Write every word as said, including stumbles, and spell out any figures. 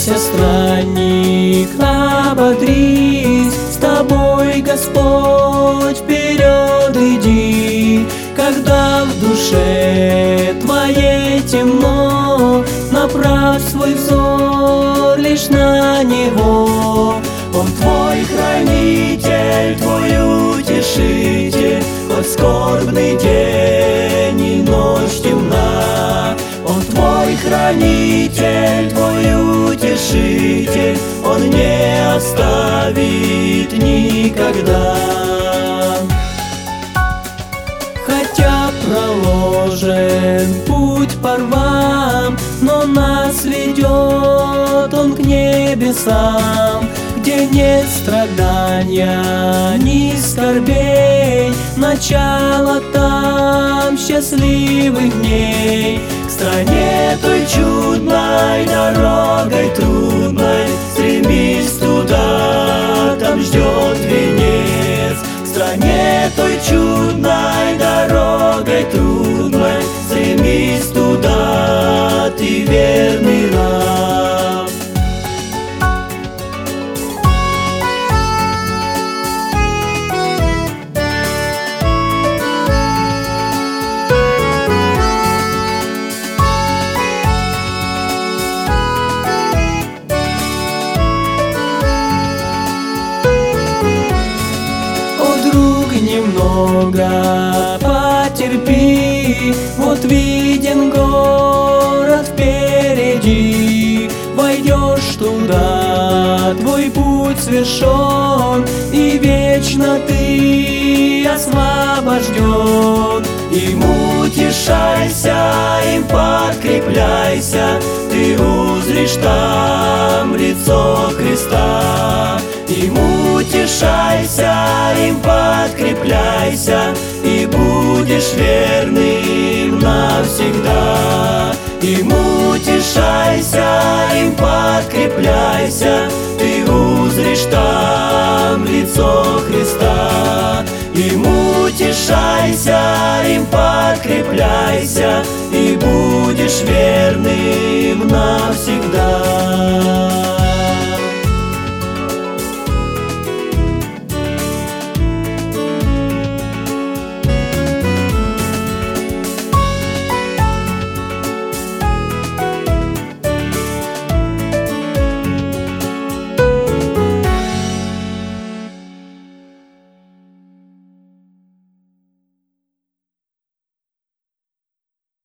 Радуйся, странник, ободрись, с тобой Господь вперед иди. Когда в душе твоей темно, направь свой взор лишь на Него. Он твой хранитель, твой утешитель, хоть скорбный день и ночь темна. Он твой хранитель, твой утешитель, Он не оставит никогда. Хотя проложен путь по рвам, но нас ведет Он к небесам, где нет страдания, ни скорбей, начало там счастливых дней. К стране той чудной, дорогой трудной, стремись туда, там ждет венец. К стране той чудной, дорогой трудной, стремись туда, ты верный раб. Немного потерпи, вот виден город впереди. Войдешь туда, твой путь свершен, и вечно ты освобожден. Им утешайся, им подкрепляйся, ты узришь там лицо Христа. Им утешайся, им подкрепляйся, и будешь верным навсегда. Им утешайся, им подкрепляйся, ты узришь там лицо Христа. Им утешайся, им подкрепляйся, и будешь верным навсегда.